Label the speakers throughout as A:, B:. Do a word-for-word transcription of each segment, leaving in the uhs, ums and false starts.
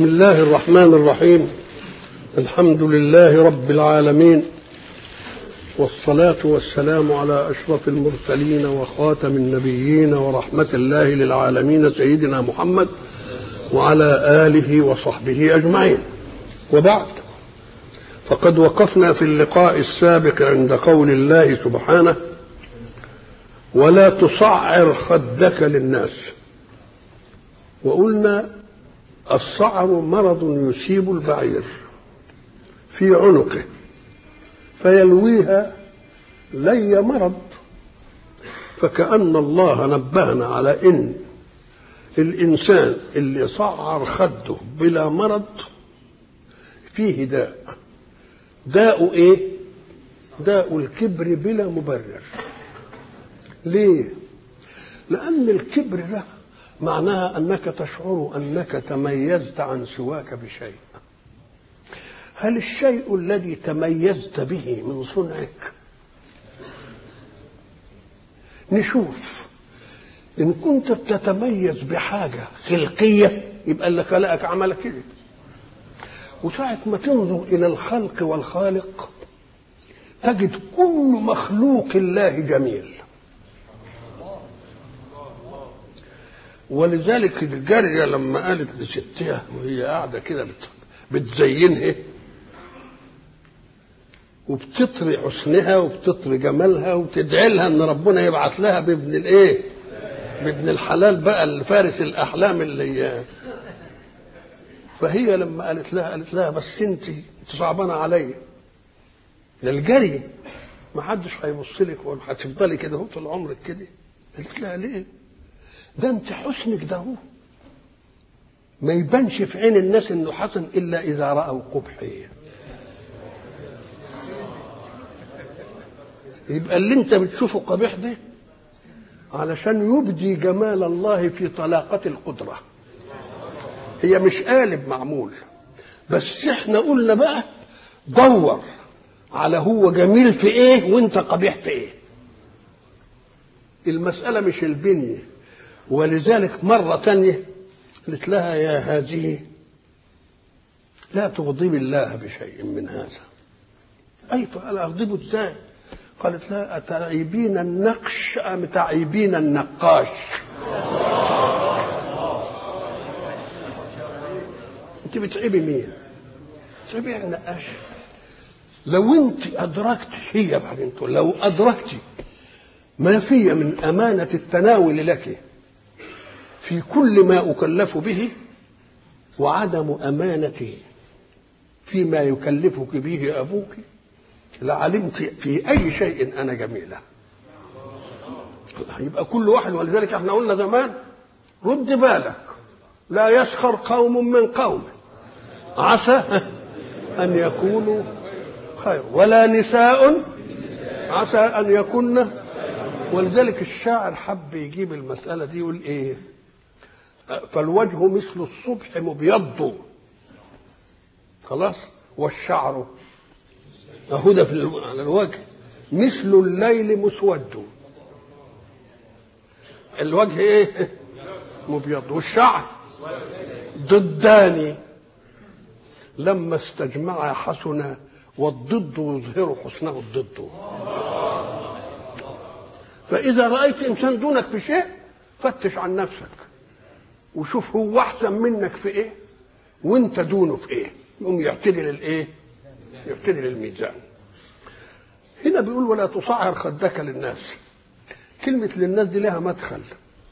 A: بسم الله الرحمن الرحيم. الحمد لله رب العالمين، والصلاة والسلام على أشرف المرسلين وخاتم النبيين ورحمة الله للعالمين سيدنا محمد وعلى آله وصحبه أجمعين. وبعد، فقد وقفنا في اللقاء السابق عند قول الله سبحانه: ولا تصعر خدك للناس. وقلنا الصعر مرض يصيب البعير في عنقه فيلويها لي مرض، فكأن الله نبهنا على إن الإنسان اللي صعر خده بلا مرض فيه داء. داء إيه؟ داء الكبر بلا مبرر. ليه؟ لأن الكبر ده معناها أنك تشعر أنك تميزت عن سواك بشيء. هل الشيء الذي تميزت به من صنعك؟ نشوف، إن كنت بتتميز بحاجة خلقية يبقى اللي خلقك عملك كده، وساعة ما تنظر إلى الخلق والخالق تجد كل مخلوق الله جميل. ولذلك الجارية لما قالت لستها وهي قاعدة كده بتزينها وبتطري حسنها وبتطري جمالها وتدعي لها ان ربنا يبعث لها بابن الايه، بابن الحلال بقى الفارس الاحلام اللي. فهي لما قالت لها قالت لها بس انت صعبانه عليا، للجري ما حدش هيبص لك وهتفضلي كده هو طول عمرك كده. قالت لها ليه؟ ده انت حسنك ده هو ما يبانش في عين الناس انه حسن الا اذا راوا قبحي. يبقى اللي انت بتشوفه قبيح ده علشان يبدي جمال الله في طلاقة القدرة. هي مش قالب معمول، بس احنا قلنا بقى دور على هو جميل في ايه وانت قبيح في ايه. المسألة مش البنية. ولذلك مرة تانية قلت لها يا هذه لا تغضب الله بشيء من هذا. أي فقال أغضبه ازاي؟ قالت لها أتعيبين النقش أم تعيبين النقاش؟ أنت بتعيبي مين؟ بتعيبي النقاش. لو أنت أدركت، هي بعدين تقول لو أدركت ما في من أمانة التناول لك في كل ما أكلف به وعدم أمانته فيما يكلفك به أبوك لعلمت في أي شيء أنا جميلة. يبقى كل واحد. ولذلك احنا قلنا زمان رد بالك، لا يسخر قوم من قوم عسى أن يكونوا خير ولا نساء عسى أن يكن. ولذلك الشاعر حب يجيب المسألة دي يقول إيه؟ فالوجه مثل الصبح مبيض خلاص، والشعر أهدى في على الوجه مثل الليل مسود. الوجه ايه؟ مبيض، والشعر ضدان لما استجمع حسنا، والضد يظهر حسنه الضد. فإذا رأيت إنسان دونك في شيء فتش عن نفسك وشوف هو أحسن منك في إيه وأنت دونه في إيه، يقوم يعتدل الإيه؟ يعتدل الميزان. هنا بيقول ولا تصعر خدك للناس. كلمة للناس دي لها مدخل،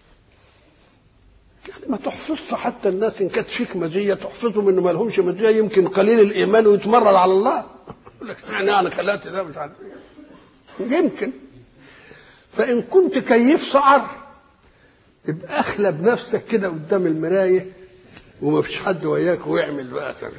A: يعني ما تحفظش حتى الناس إن كانت فيك مزية تحفظهم إنه ما لهمش مزية، يمكن قليل الإيمان ويتمرد على الله. يقول لك يعني أنا خلقت ده مش عارف يمكن. فإن كنت كيف صعر يبقى أخلى بنفسك كده قدام المراية وما فيش حد وياك ويعمل بقى سر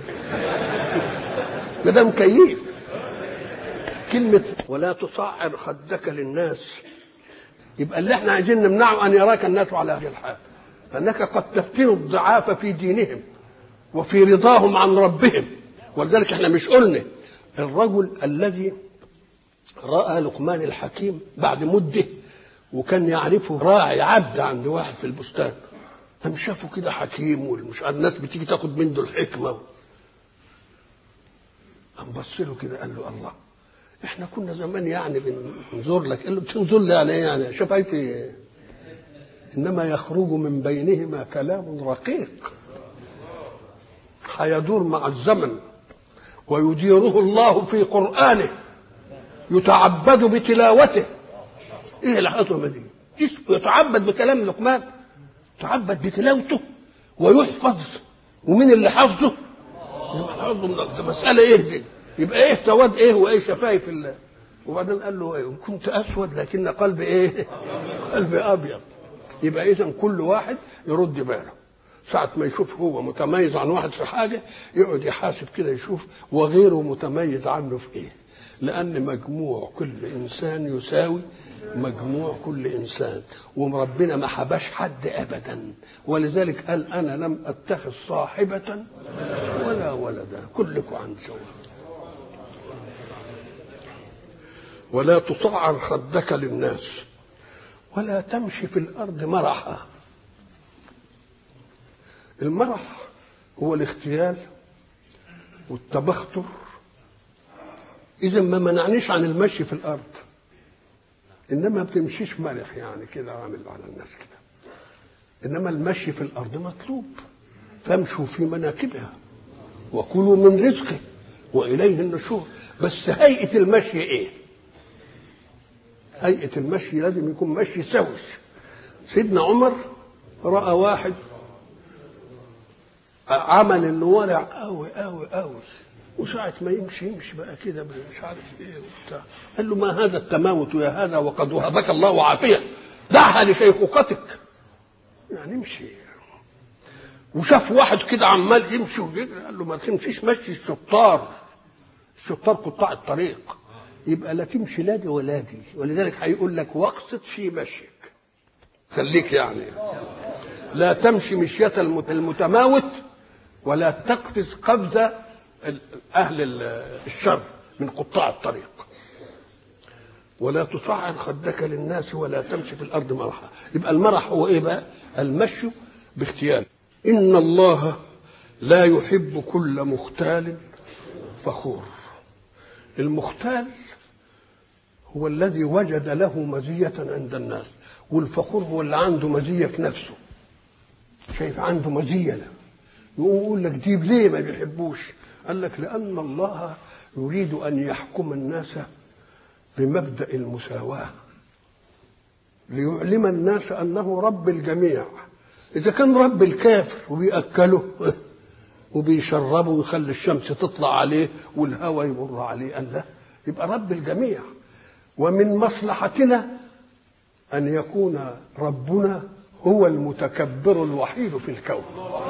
A: ما دام كيف. كلمة ولا تصعر خدك للناس يبقى اللي احنا عايزين نمنعه أن يراك الناس على هذه الحال، لأنك قد تفتن الضعاف في دينهم وفي رضاهم عن ربهم. ولذلك احنا مش قلنا الرجل الذي رأى لقمان الحكيم بعد مدة وكان يعرفه راعي عبد عند واحد في البستان، قام شافوا كده حكيم والمش الناس بتيجي تاخد منه الحكمه، قام بص له كده قال له الله، احنا كنا زمان يعني بننظر لك. قال له بتنظر لي يعني ايه؟ يعني شفايفي انما يخرج من بينهما كلام رقيق حيدور مع الزمن ويديره الله في قرآنه يتعبد بتلاوته. ايه العظمه دي؟ يتعبد بكلام لقمان، يتعبد بتلاوته ويحفظ. ومين اللي حفظه؟ ده مسألة ايه دي؟ يبقى ايه سواد ايه وايه شفايف الله. وبعدين قال له ايه؟ كنت اسود لكن قلبي ايه؟ قلبي ابيض. يبقى اذا كل واحد يرد باله ساعة ما يشوف هو متميز عن واحد في حاجة يقعد يحاسب كده يشوف وغيره متميز عنه في ايه، لأن مجموع كل إنسان يساوي مجموع كل إنسان، وربنا ما حباش حد أبدا. ولذلك قال أنا لم أتخذ صاحبة ولا ولدا كلكم عن سواء. ولا تصعر خدك للناس ولا تمشي في الأرض مرحا. المرح هو الاختيال والتبختر. إذا ما منعنيش عن المشي في الأرض، إنما بتمشيش مرح يعني كده عامل على الناس كده. إنما المشي في الأرض مطلوب، فامشوا في مناكبها وكلوا من رزقه وإليه النشور. بس هيئة المشي إيه؟ هيئة المشي لازم يكون مشي سوي. سيدنا عمر رأى واحد عمل انه ورع قوي قوي قوي، وساعة ما يمشي يمشي بقى كده مش عارف ايه وبتاع. قال له ما هذا التماوت يا هذا وقد وهبك الله عافية، دعها لشيخوختك يعني امشي. وشاف واحد كده عمال يمشي ويجري قال له ما تمشيش مشي الشطار، الشطار قطاع الطريق. يبقى لا تمشي لا دي ولا دي. ولذلك هيقول لك واقصد في مشيك، خليك يعني لا تمشي مشية المتماوت ولا تقفز قفز أهل الشر من قطاع الطريق. ولا تصعر خدك للناس ولا تمشي في الأرض مرحا. يبقى المرح هو إيه بقى؟ المشي باختيار. إن الله لا يحب كل مختال فخور. المختال هو الذي وجد له مزية عند الناس، والفخور هو اللي عنده مزية في نفسه، شايف عنده مزية له. يقول لك دي ليه ما بيحبوش؟ قال لك لأن الله يريد أن يحكم الناس بمبدأ المساواة ليعلم الناس أنه رب الجميع. إذا كان رب الكافر وبيأكله وبيشربه ويخلي الشمس تطلع عليه والهواء يمر عليه، قال لا، يبقى رب الجميع. ومن مصلحتنا أن يكون ربنا هو المتكبر الوحيد في الكون،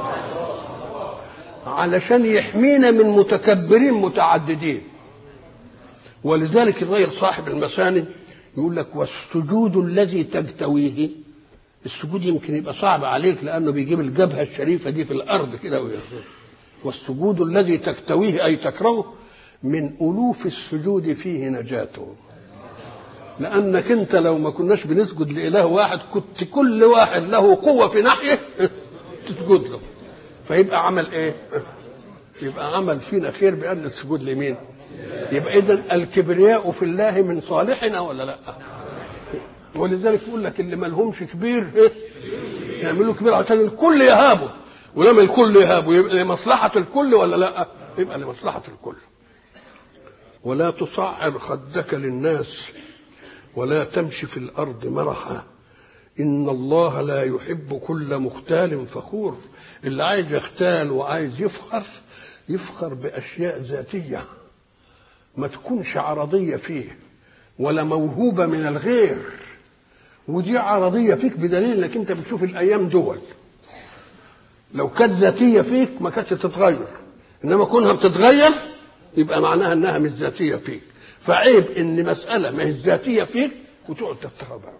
A: علشان يحمينا من متكبرين متعددين. ولذلك الرجل صاحب المساني يقول لك والسجود الذي تجتويه، السجود يمكن يبقى صعب عليك لأنه بيجيب الجبهة الشريفة دي في الأرض كده، والسجود الذي تجتويه أي تكرهه من ألوف السجود فيه نجاته. لأنك أنت لو ما كناش بنسجد لإله واحد كنت كل واحد له قوة في ناحية تسجد له، فيبقى عمل إيه؟ يبقى عمل فينا خير بأن السجود لمين؟ يبقى إذن الكبرياء في الله من صالحنا ولا لا؟ ولذلك يقول لك اللي ما لهمش كبير إيه؟ يعملوا كبير عشان الكل يهابوا، ولما الكل يهابوا يبقى لمصلحة الكل ولا لا؟ يبقى لمصلحة الكل. ولا تصعر خدك للناس ولا تمشي في الأرض مرحا إن الله لا يحب كل مختال فخور. اللي عايز يختال وعايز يفخر يفخر بأشياء ذاتية ما تكونش عرضية فيه ولا موهوبة من الغير، ودي عرضية فيك بدليل انك انت بتشوف الأيام دول لو كانت ذاتية فيك ما كانتش تتغير، إنما كونها بتتغير يبقى معناها انها مش ذاتية فيك. فعيب ان مسألة ما هي ذاتية فيك وتقعد تفتخر بها.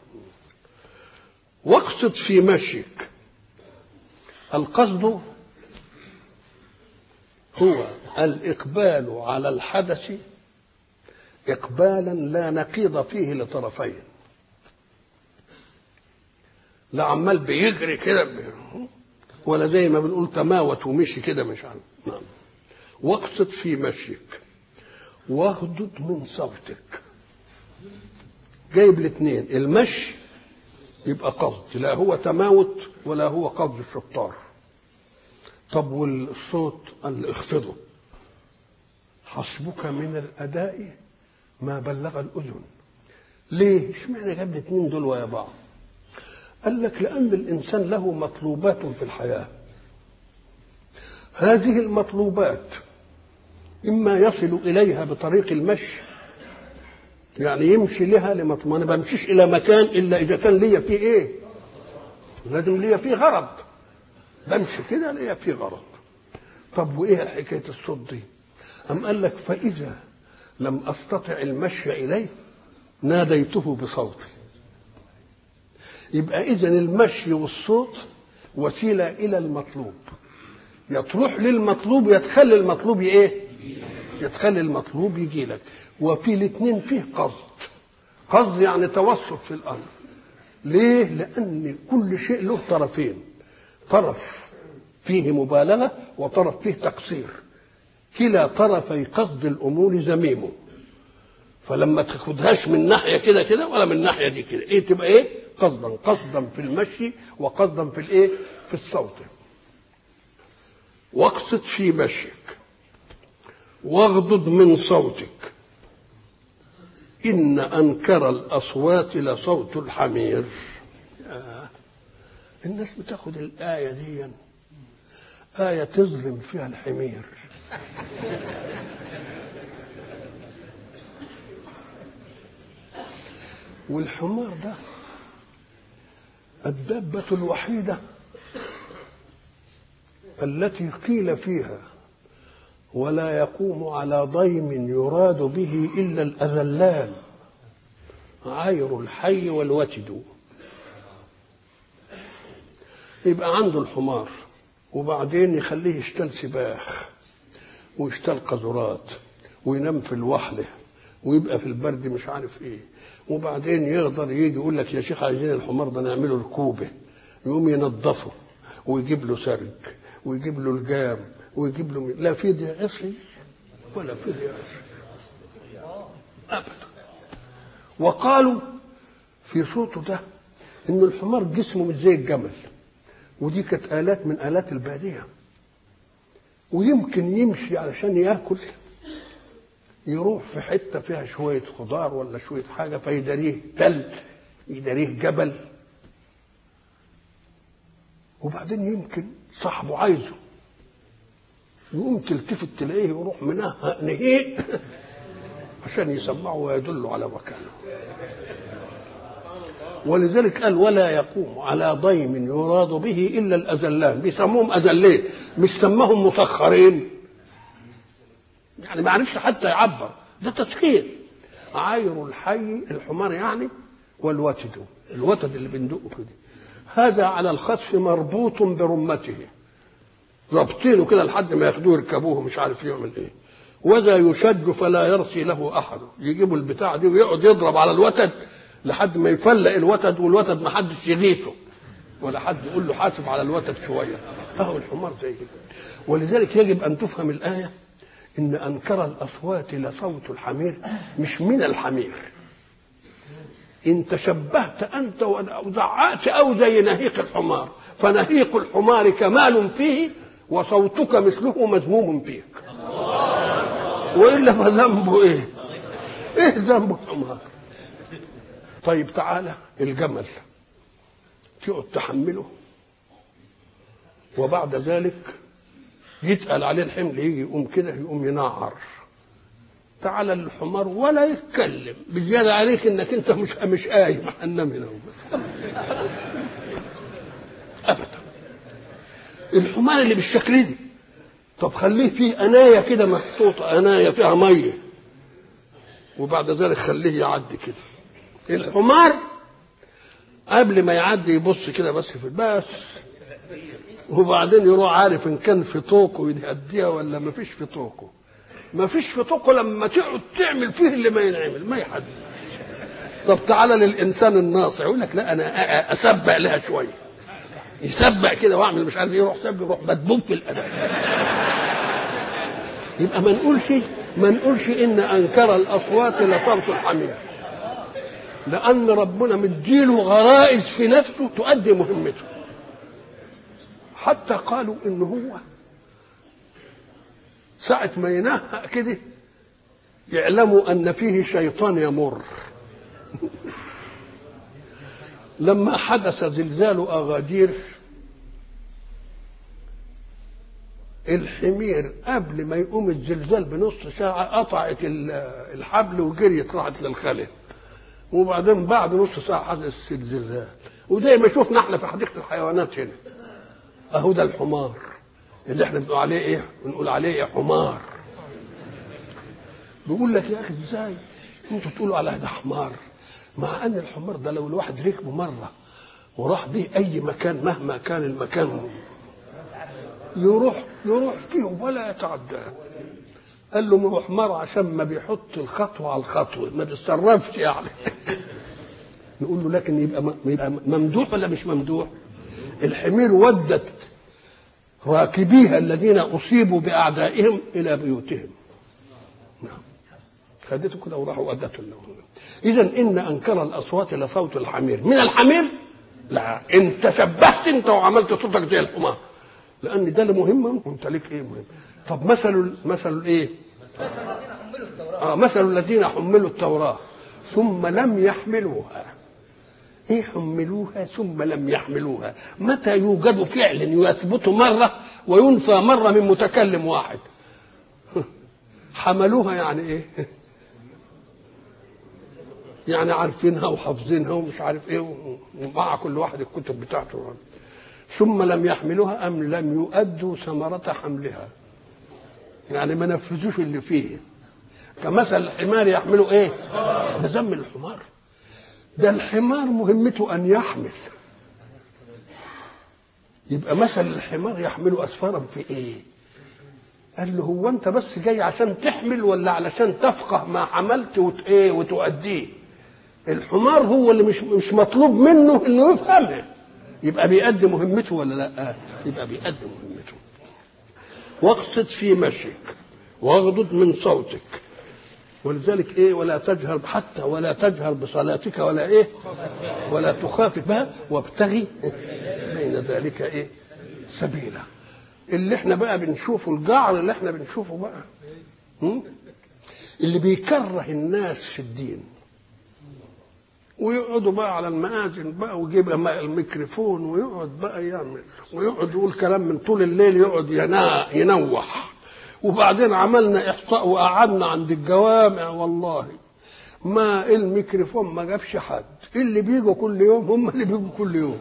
A: واقصد في مشيك. القصد هو الإقبال على الحدث إقبالا لا نقيض فيه لطرفين، لا عمال بيجري كده ولا زي ما بنقول تماوت ومشي كده مش عارف. نعم. واقصد في مشيك واغضض من صوتك. جايب الاثنين، المشي يبقى قصد، لا هو تماوت ولا هو قصد الشطار. طب والصوت اللي اخفضه، حسبك من الاداء ما بلغ الاذن. ليه؟ اشمعنى جاب الاثنين دول ويا بعض؟ قال لك لان الانسان له مطلوبات في الحياه، هذه المطلوبات اما يصل اليها بطريق المشي، يعني يمشي لها لمطلوب. انا بمشيش الى مكان الا اذا كان ليا فيه ايه؟ لازم ليا فيه غرض، بمشي كده ليا فيه غرض. طب وايه حكايه الصوت دي؟ أم قال لك فاذا لم استطع المشي اليه ناديته بصوتي. يبقى اذا المشي والصوت وسيله الى المطلوب، يتروح للمطلوب يتخلي المطلوب ايه؟ يتخلي المطلوب يجي لك. وفي الاثنين فيه قصد، قصد يعني توسط في الامر. ليه؟ لان كل شيء له طرفين، طرف فيه مبالغه وطرف فيه تقصير. كلا طرفي قصد الامور ذميمه، فلما تاخدهاش من ناحيه كده كده ولا من ناحيه دي كده، ايه تبقى ايه؟ قصدا قصدا في المشي وقصدا في الايه؟ في الصوت. واقصد في مشيك واغضض من صوتك إن أنكر الأصوات لصوت الحمير. آه. الناس بتاخد الآية دي آية تظلم فيها الحمير. والحمار ده الدابة الوحيدة التي قيل فيها ولا يقوم على ضيم يراد به إلا الأذلان عير الحي والوتد. يبقى عنده الحمار وبعدين يخليه يشتل سباخ ويشتل قذرات وينام في الوحله ويبقى في البرد مش عارف ايه، وبعدين يقدر يجي يقول لك يا شيخ عايزين الحمار ده نعمله ركوبه، يقوم ينظفه ويجيب له سرج ويجيب له الجام ويجيب له، لا في دي عصي ولا في دي عصي ابدا. وقالوا في صوته ده ان الحمار جسمه مش زي الجمل، ودي كانت آلات من آلات البادية، ويمكن يمشي علشان ياكل يروح في حتة فيها شوية خضار ولا شوية حاجة فيداريه تل يداريه جبل، وبعدين يمكن صاحبه عايزه يقوم تلتفت تلاقيه يروح منها نهيق عشان يسمعه ويدله على مكانه. ولذلك قال ولا يقوم على ضيم يراد به إلا الأذلان، بيسموهم أذلين مش سماهم مسخرين، يعني ما عرفش حتى يعبر، ده تسخير. عاير الحي الحمار يعني، والوتد الوتد اللي بندقه كده، هذا على الخصف مربوط برمته، رابطينه كده لحد ما ياخدوه يركبوه مش عارف يعمل ايه، وذا يشج فلا يرسي له احد، يجيبوا البتاع دي ويقعد يضرب على الوتد لحد ما يفلق الوتد، والوتد ما حدش يغيثه ولا حد يقول له حاسب على الوتد شويه. اهو الحمار زي كده. ولذلك يجب ان تفهم الايه ان انكر الاصوات لصوت الحمير مش من الحمير. ان تشبهت انت وزعقت او زي نهيق الحمار، فنهيق الحمار كمال فيه وصوتك مثله مذموم فيك، والا فذنبه ايه؟ ايه ذنب الحمار؟ طيب تعالى الجمل تقعد تحمله وبعد ذلك يتقل عليه الحمل يجي يقوم كده يقوم ينعر. تعالى الحمار ولا يتكلم بزيادة عليك انك انت مش مش قايم هننام هنا ابدا. الحمار اللي بالشكل دي طب خليه فيه انايه كده محطوطه، انايه فيها ميه، وبعد ذلك خليه يعدي كده. الحمار قبل ما يعدي يبص كده بس في الباس، وبعدين يروح عارف ان كان في طوقه يهديها ولا ما فيش في طوقه. ما فيش في طوقه لما تقعد تعمل فيه اللي ما ينعمل ما يحد. طب تعالى للانسان الناصع يقول لك لا انا اسبق لها شويه، يسبق كده واعمل مش عارف ايه، يروح سبق يروح مدبوب في الاداء. يبقى ما نقولش ما نقولش ان انكر الاصوات لصوت الحمير، لان ربنا مديله غرائز في نفسه تؤدي مهمته. حتى قالوا ان هو ساعة ما ينهق كده يعلموا ان فيه شيطان يمر. لما حدث زلزال اغادير الحمير قبل ما يقوم الزلزال بنص ساعة قطعت الحبل وجريت راحت للخلف، وبعدين بعد نص ساعة حدث الزلزال. وزي ما شوفنا احنا في حديقة الحيوانات هنا اهو ده الحمار اللي احنا بنقول عليه ايه، بنقول عليه ايه حمار. بيقول لك يا اخي ازاي انتوا تقولوا على ده حمار، مع ان الحمار ده لو الواحد ركبه مرة وراح به اي مكان مهما كان المكان يروح يروح فيه ولا يتعدى. قال له ما هو حمار عشان ما بيحط الخطوه على الخطوه ما بيتصرفش يعني. نقول له لكن يبقى يبقى ممدوح ولا مش ممدوح؟ الحمير ودت راكبيها الذين اصيبوا باعدائهم الى بيوتهم، خدته كده وراحوا ودته لهم. اذا ان انكر الاصوات لصوت الحمير. من الحمير؟ لا، انت شبهت انت وعملت صوتك زي الحمار، لان ده اللي مهم وانت ليك ايه مهم. طب مثل مثل الايه؟ اه مثل الذين حملوا التوراة ثم لم يحملوها. ايه حملوها ثم لم يحملوها؟ متى يوجد فعل يثبت مرة وينفى مرة من متكلم واحد؟ حملوها يعني ايه؟ يعني عارفينها وحافظينها ومش عارف ايه، ومع كل واحد الكتب بتاعته. ثم لم يحملوها أم لم يؤدوا ثمرة حملها، يعني ما نفذوش اللي فيه. كمثل الحمار يحملوا ايه؟ بذم الحمار. ده الحمار مهمته أن يحمل، يبقى مثل الحمار يحملوا أسفارا في ايه؟ قال له هو انت بس جاي عشان تحمل ولا علشان تفقه ما حملت وت ايه وتؤديه؟ الحمار هو اللي مش مش مطلوب منه انه يفهمها، يبقى بيأدي مهمته ولا لا؟ يبقى بيأدي مهمته. واقصد في مشيك واغضض من صوتك. ولذلك ايه؟ ولا تجهر حتى ولا تجهر بصلاتك ولا ايه؟ ولا تخافت بها وابتغي بين ذلك ايه؟ سبيلا. اللي احنا بقى بنشوفه الجعر اللي احنا بنشوفه بقى هم؟ اللي بيكره الناس في الدين ويقعدوا بقى على المآذن بقى ويجيب الميكروفون ويقعد بقى يعمل ويقعد يقول كلام من طول الليل، يقعد ينوح. وبعدين عملنا إحصاء وقعدنا عند الجوامع والله ما الميكروفون ما جابش حد، اللي بيجوا كل يوم هم اللي بيجوا كل يوم،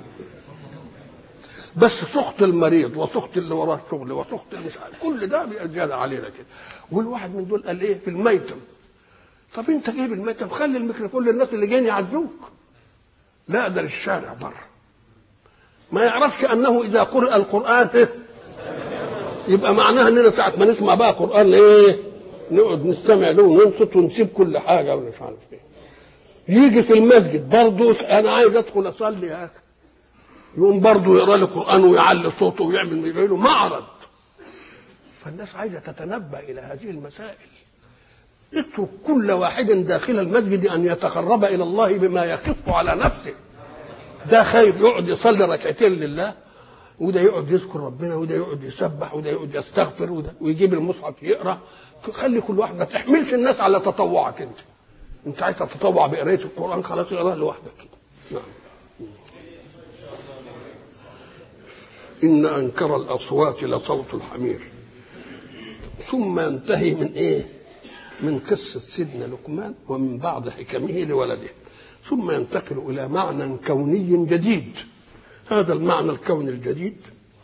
A: بس سخط المريض وسخط اللي وراه شغل وسخط مش عارف كل ده بيجاد علينا كده. والواحد من دول قال ايه في الميتم؟ طب انت جايب الميتم خلي الميكروفون للناس اللي جايين يعزوك. لا ده للشارع بره، ما يعرفش انه اذا قرأ القرآن إيه؟ يبقى معناها اننا ساعة ما نسمع بقى قرآن ايه نقعد نستمع له وننصت ونسيب كل حاجة ومش عارف ايه. يجي في المسجد برضه انا عايز ادخل اصلي يا اخي، يقوم برضه يقرا لي قرآن ويعلي صوته ويعمل له معرض. فالناس عايزة تتنبه الى هذه المسائل. اترك كل واحد داخل المسجد ان يتقرب الى الله بما يخف على نفسه. ده خايف يقعد يصلي ركعتين لله، وده يقعد يذكر ربنا، وده يقعد يسبح، وده يقعد يستغفر، وده ويجيب المصحف يقرا. خلي كل واحد، ما تحملش الناس على تطوعك. انت انت عايز تتطوع بقرايه القران خلاص اقراه لوحدك. نعم. ان انكر الاصوات لصوت الحمير. ثم ينتهي من ايه؟ من قصة سيدنا لقمان ومن بعض حكمه لولده، ثم ينتقل إلى معنى كوني جديد. هذا المعنى الكوني الجديد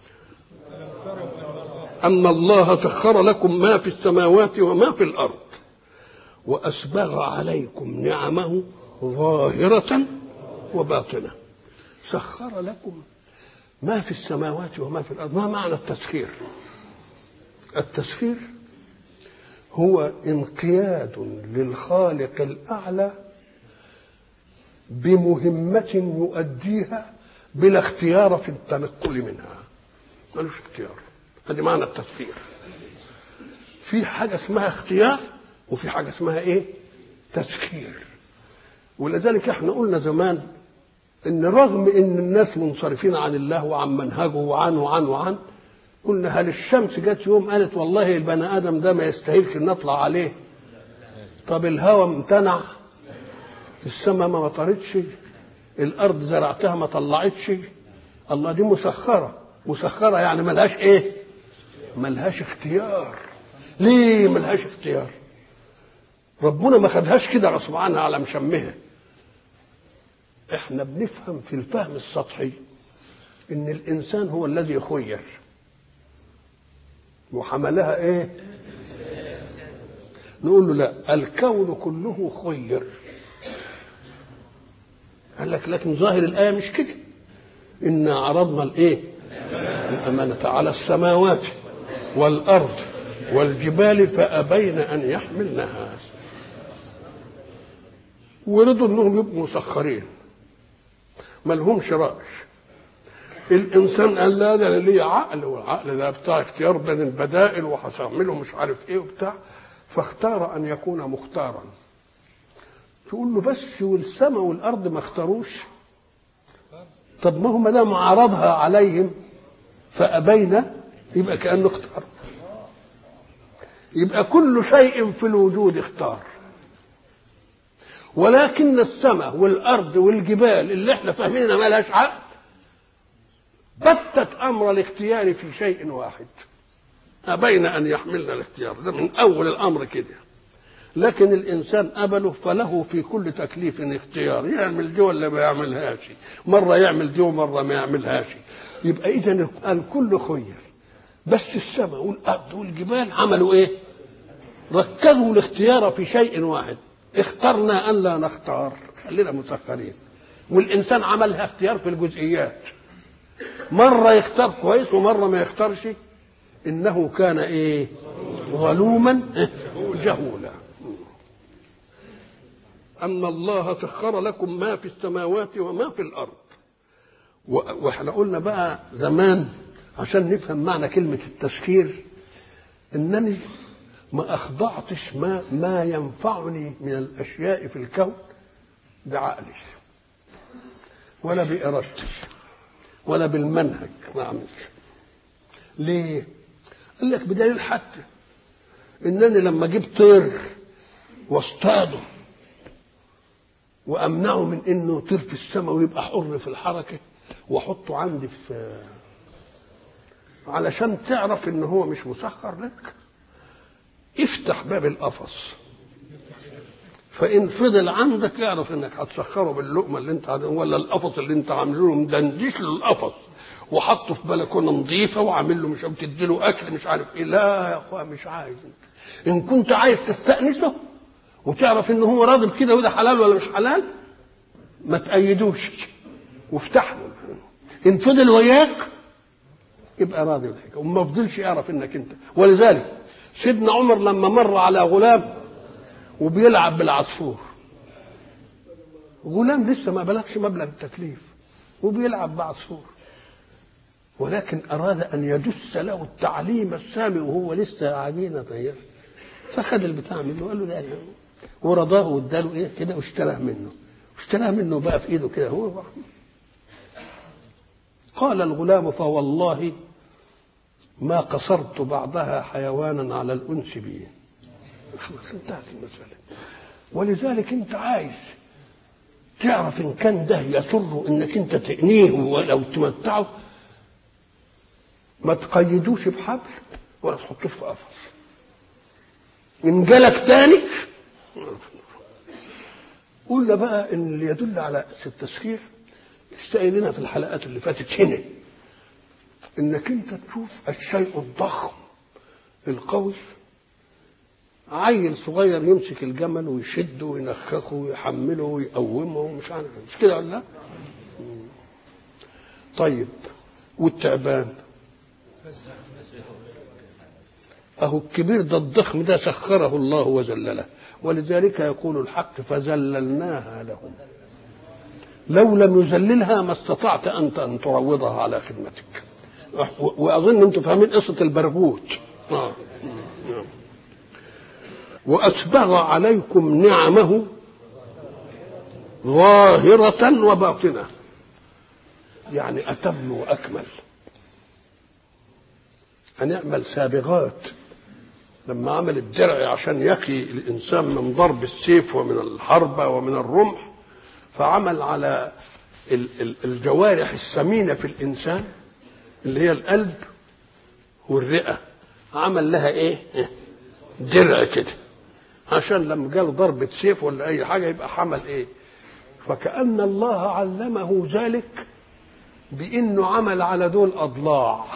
A: أن الله سخر لكم ما في السماوات وما في الأرض وأسبغ عليكم نعمه ظاهرة وباطنة. سخر لكم ما في السماوات وما في الأرض. ما معنى التسخير؟ التسخير هو انقياد للخالق الأعلى بمهمة يؤديها بلا اختيار في التنقل منها، ملوش اختيار. هذه معنى التسخير. في حاجة اسمها اختيار وفي حاجة اسمها ايه؟ تسخير. ولذلك احنا قلنا زمان ان رغم ان الناس منصرفين عن الله وعن منهجه وعنه وعنه وعن قلنا هل الشمس جت يوم قالت والله البني ادم ده ما يستاهلش نطلع عليه؟ طب الهواء امتنع، السماء ما مطرتش، الارض زرعتها ما طلعتش، الله دي مسخره. مسخره يعني ملهاش ايه؟ ملهاش اختيار. ليه ملهاش اختيار؟ ربنا ما خدهاش كده غصب عنها على مشمها. احنا بنفهم في الفهم السطحي ان الانسان هو الذي خير وحملها ايه؟ نقول له لا، الكون كله خير. قال لك لكن ظاهر الايه مش كده. إن عرضنا الايه؟ الامانه على السماوات والارض والجبال فابين ان يحملنها، ورضوا انهم يبقوا مسخرين ما لهمش رأي. الانسان قال لا ده ليه عقل، والعقل ده بتاع اختيار بين البدائل وهعمله مش عارف ايه وبتاع، فاختار ان يكون مختارا. تقول له بس والسماء والارض ما اختاروش؟ طب ما هو ما دام عرضها عليهم فابين يبقى كانه اختار. يبقى كل شيء في الوجود اختار، ولكن السماء والارض والجبال اللي احنا فاهمينها ما لهاش عقل بتت امر الاختيار في شيء واحد، ابين ان يحملنا الاختيار ده من اول الامر كده. لكن الانسان قبله فله في كل تكليف اختيار، يعمل دي ولا ما يعملهاش، مره يعمل دي ومره ما يعملهاش. يبقى اذا الكل خير، بس السماء والارض والجبال عملوا ايه؟ ركزوا الاختيار في شيء واحد. اخترنا ان لا نختار، خلينا مسخرين. والانسان عملها اختيار في الجزئيات، مره يختار كويس ومره ما يختارش. انه كان ايه؟ ظلوما جهولا. ان الله سخر لكم ما في السماوات وما في الارض. واحنا قلنا بقى زمان عشان نفهم معنى كلمه التسخير انني ما اخضعتش ما ما ينفعني من الاشياء في الكون بعقلي ولا بارادتي ولا بالمنهج، ما اعملش. ليه؟ قال لك بدليل حتى انني لما اجيب طير واصطاده وامنعه من انه يطير في السماء ويبقى حر في الحركه واحطه عندي في علشان تعرف ان هو مش مسخر لك، افتح باب القفص فان فضل عندك اعرف انك هتسخره باللقمه اللي انت عامله ولا القفص اللي انت عامله له مدندش له القفص وحطه في بلكونه نظيفه وعامل له مش بتدي له اكل مش عارف ايه. لا يا اخويا مش عايز. ان كنت عايز تستأنسه وتعرف ان هو راضي بكده وده حلال ولا مش حلال ما تأيدوش وافتح له. ان فضل وياك يبقى راضي بالحكايه وما فضلش يعرف انك انت. ولذلك سيدنا عمر لما مر على غلام وبيلعب بالعصفور، غلام لسه ما بلغش مبلغ التكليف وبيلعب بعصفور، ولكن أراد أن يدس له التعليم السامي وهو لسه عجينة طيب، فخد البتاع منه وقال له ده أنا، ورضاه واداله إيه كده واشتراه منه واشتراه منه بقى في إيده كده هو. قال الغلام فوالله ما قصرت بعدها حيوانا على الأنس به. خلاص انتهت المسألة. ولذلك أنت عايز تعرف إن كان ده يسر إنك أنت تأنيه ولو تمتعه ما تقيدوش بحبل ولا تحطوش في قفص. إن جالك تاني قلنا بقى إن اللي يدل على التسخير استقلنا في الحلقات اللي فاتت هنا إنك أنت تشوف الشيء الضخم القوي، عيل صغير يمسك الجمل ويشده وينخخه ويحمله ويقومه ومش عارف مش كده ولا لا؟ طيب والتعبان اهو الكبير ده الضخم ده سخره الله وذلله، ولذلك يقول الحق فذللناها لهم. لو لم يذللها ما استطعت أنت أن تروضها على خدمتك. وأظن أنتم فاهمين قصة البرغوث. آه. وأسبغ عليكم نعمه ظاهرة وباطنة، يعني أتم وأكمل. أن يعمل سابغات لما عمل الدرع عشان يقي الإنسان من ضرب السيف ومن الحربة ومن الرمح، فعمل على الجوارح السمينة في الإنسان اللي هي القلب والرئة، عمل لها إيه؟ درع كده عشان لما جاله ضربة سيف ولا أي حاجة يبقى حمل إيه. فكأن الله علمه ذلك بأنه عمل على دول أضلاع.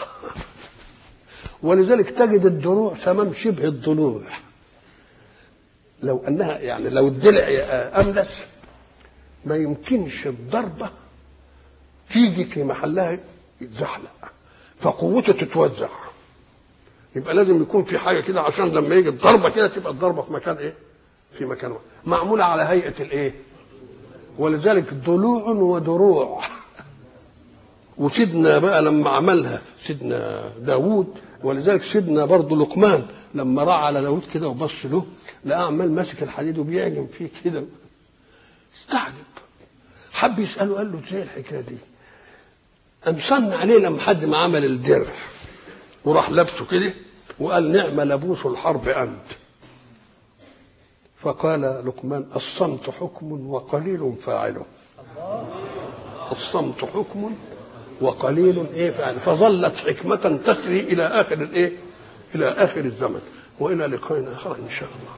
A: ولذلك تجد الدروع تمام شبه الضلوع، لو أنها يعني لو الضلع أملس ما يمكنش الضربة تيجي في محلها يتزحلق، فقوته تتوزع. يبقى لازم يكون في حاجة كده عشان لما يجي الضربة كده تبقى الضربة في مكان إيه؟ في مكان واحد، معمولة على هيئة الإيه؟ ولذلك ضلوع ودروع. وسيدنا بقى لما عملها سيدنا داود، ولذلك سيدنا برضه لقمان لما راى على داود كده وبص له لقى عمال ماسك الحديد وبيعجن فيه كده، استعجب، حب يساله قال له ازاي الحكايه دي؟ قام صن عليه لما حد ما عمل الدرع وراح لابسه كده وقال نعم لبوس الحرب انت. فقال لقمان الصمت حكم وقليل فاعله. الصمت حكم وقليل ايه فعلا. فظلت حكمة تسري الى اخر الايه؟ الى اخر الزمن. والى لقاء اخر ان شاء الله.